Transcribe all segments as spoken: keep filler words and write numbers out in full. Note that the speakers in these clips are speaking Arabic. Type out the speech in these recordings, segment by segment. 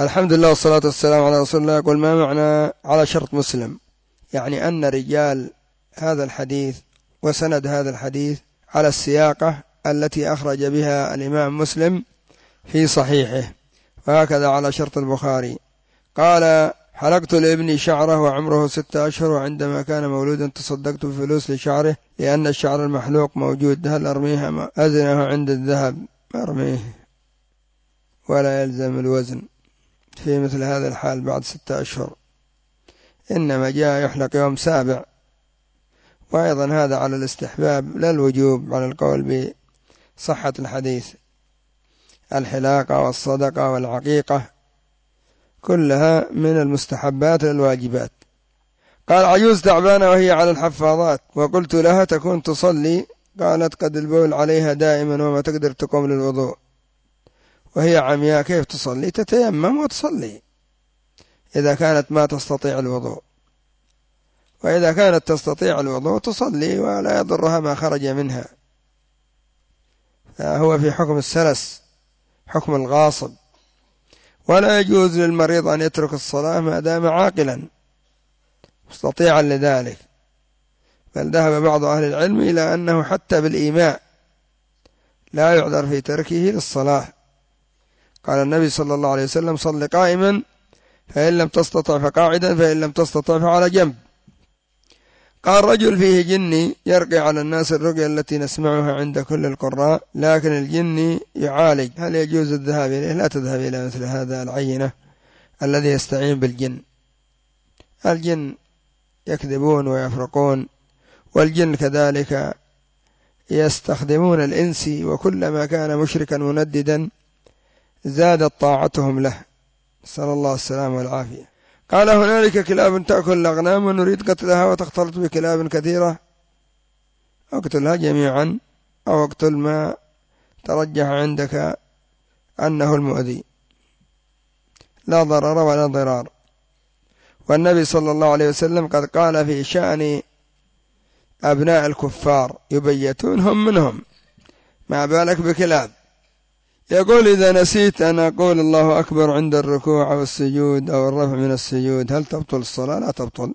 الحمد لله والصلاة والسلام على رسول الله. يقول: ما معنى على شرط مسلم؟ يعني أن رجال هذا الحديث وسند هذا الحديث على السياقة التي أخرج بها الإمام مسلم في صحيحه، وهكذا على شرط البخاري. قال: حلقت لابني شعره وعمره ستة أشهر، وعندما كان مولودا تصدقت بفلوس لشعره لأن الشعر المحلوق موجود، هل أرميها أزنه عند الذهب؟ أرميه ولا يلزم الوزن في مثل هذا الحال بعد ستة أشهر، إنما جاء يحلق يوم سابع. وأيضا هذا على الاستحباب لا الوجوب على القول بصحة الحديث. الحلاقة والصدقة والعقيقة كلها من المستحبات للواجبات. قال: عجوز تعبانة وهي على الحفاضات، وقلت لها تكون تصلي، قالت: قد البول عليها دائما وما تقدر تقوم للوضوء، وهي عمياء كيف تصلي؟ تتيمم وتصلي إذا كانت ما تستطيع الوضوء، وإذا كانت تستطيع الوضوء تصلي ولا يضرها ما خرج منها. فهو في حكم السلس، حكم الغاصب، ولا يجوز للمريض أن يترك الصلاة ما دام عاقلا مستطيعا لذلك، بل ذهب بعض أهل العلم إلى أنه حتى بالإيماء لا يعذر في تركه للصلاة. قال النبي صلى الله عليه وسلم: صل قائما فإن لم تستطع فقاعدا، فإن لم تستطع فعلى جنب. قال: رجل فيه جني يرقي على الناس الرقية التي نسمعها عند كل القراء، لكن الجني يعالج، هل يجوز الذهاب إليه؟ لا تذهب إلى مثل هذا العينة الذي يستعين بالجن. الجن يكذبون ويفرقون، والجن كذلك يستخدمون الإنس، وكلما كان مشركا منددا زادت طاعتهم له، نسأل الله السلامة والعافية. قال: هنالك كلاب تأكل الأغنام ونريد قتلها وتختلط بكلاب كثيرة، اقتلها جميعا أو اقتل ما ترجح عندك أنه المؤذي، لا ضرر ولا ضرار. والنبي صلى الله عليه وسلم قد قال في شأن أبناء الكفار: يبيتون هم منهم، ما بالك بكلاب. يقول: إذا نسيت أن أقول الله أكبر عند الركوع والسجود أو الرفع من السجود هل تبطل الصلاة؟ لا تبطل.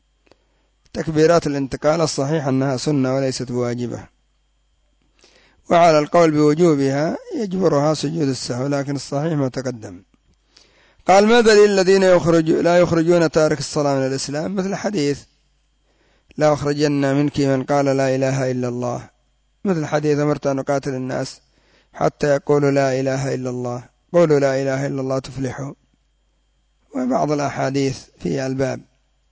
تكبيرات الانتقال الصحيح أنها سنة وليست واجبة، وعلى القول بوجوبها يجبرها سجود السهو، لكن الصحيح ما تقدم. قال: ما دليل الذين يخرج لا يخرجون تارك الصلاة من الإسلام؟ مثل حديث: لا أخرجن منك من قال لا إله إلا الله، مثل حديث: أمرت أن أقاتل الناس حتى يقولوا لا إله إلا الله، قولوا لا إله إلا الله تفلحوا، وبعض الأحاديث في الباب.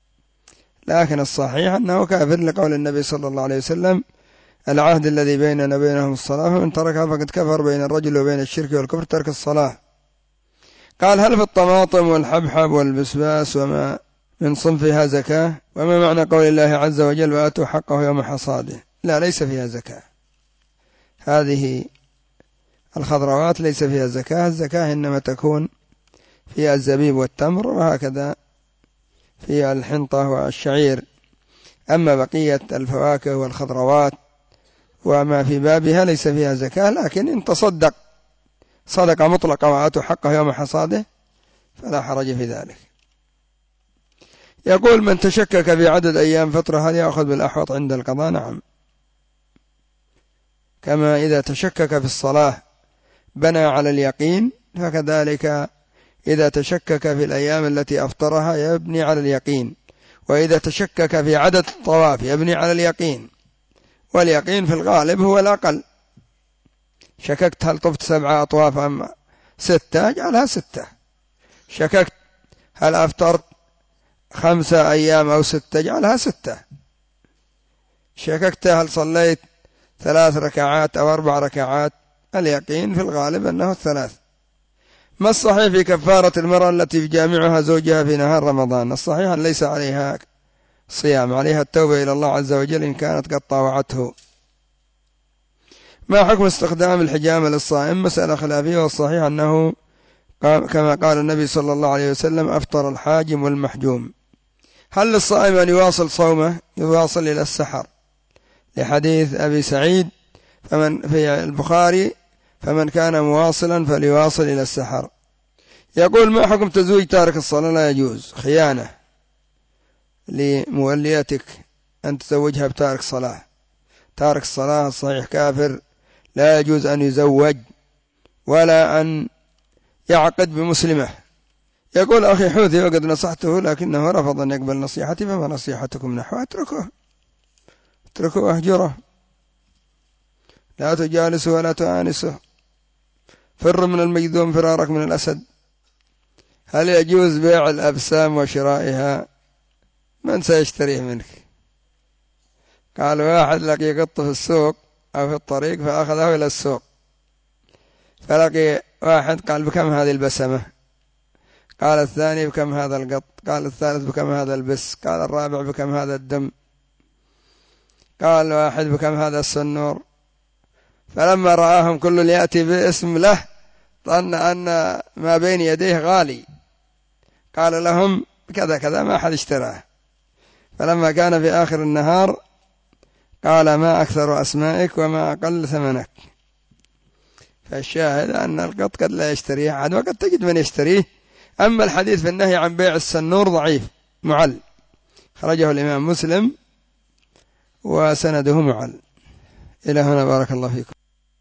لكن الصحيح أنه كافر، لقول النبي صلى الله عليه وسلم: العهد الذي بيننا وبينهم الصلاة، فمن تركها فقد كفر. بين الرجل وبين الشرك والكفر ترك الصلاة. قال: هل في الطماطم والحبحب والبسباس وما من صنفها زكاة؟ وما معنى قول الله عز وجل: وآتوا حقه يوم حصاده؟ لا، ليس فيها زكاة. هذه الخضروات ليس فيها زكاة، الزكاة إنما تكون في الزبيب والتمر، وهكذا في الحنطة والشعير. أما بقية الفواكه والخضروات وما في بابها ليس فيها زكاة، لكن إن تصدق صدقة مطلقة وآتوا حقه يوم حصاده فلا حرج في ذلك. يقول: من تشكك في عدد أيام فطرة هل يأخذ بالأحوط عند القضاء؟ نعم، كما إذا تشكك في الصلاة بنى على اليقين، فكذلك إذا تشكك في الأيام التي أفطرها يبني على اليقين، وإذا تشكك في عدد الطواف يبني على اليقين، واليقين في الغالب هو الأقل. شككت هل طفت سبعة أطواف أم ستة، اجعلها ستة. شككت هل أفطرت خمسة أيام أو ستة، اجعلها ستة. شككت هل صليت ثلاث ركعات أو أربع ركعات، اليقين في الغالب أنه الثلاث. ما الصحيح في كفارة المرأة التي يجامعها زوجها في نهار رمضان؟ الصحيح أن ليس عليها صيام، عليها التوبة إلى الله عز وجل إن كانت قد طاوعته. ما حكم استخدام الحجامة للصائم؟ مسألة خلافية، والصحيح أنه كما قال النبي صلى الله عليه وسلم: أفطر الحاجم والمحجوم. هل للصائم أن يواصل صومه؟ يواصل إلى السحر، لحديث أبي سعيد فمن في البخاري: فمن كان مواصلا فليواصل إلى السحر. يقول ما حكم تزويج تارك الصلاة؟ لا يجوز، خيانة لموليتك أن تزوجها بتارك صلاة. تارك الصلاة صحيح كافر، لا يجوز أن يزوج ولا أن يعقد بمسلمة. يقول أخي حوثي وقد نصحته لكنه رفض أن يقبل نصيحتي، فما نصيحتكم نحوه؟ اتركوه اتركوه واهجره، لا تجالسه ولا تآنسه، فر من المجذوم فرارك من الأسد. هل يجوز بيع الأبسام وشرائها؟ من سيشتريه منك؟ قال واحد لقي قط في السوق أو في الطريق فأخذه إلى السوق، فلقي واحد قال بكم هذه البسمة؟ قال الثاني بكم هذا القط؟ قال الثالث بكم هذا البس؟ قال الرابع بكم هذا الدم؟ قال واحد بكم هذا السنور؟ فلما رآهم كل يأتي باسم له ظن أن ما بين يديه غالي، قال لهم كذا كذا، ما أحد اشتراه. فلما كان في آخر النهار قال ما أكثر أسمائك وما أقل ثمنك. فالشاهد أن القط قد لا يشتريه أحد وقد تجد من يشتريه. أما الحديث في النهي عن بيع السنور ضعيف معل، خرجه الإمام مسلم وسنده معل. إلى هنا بارك الله فيكم.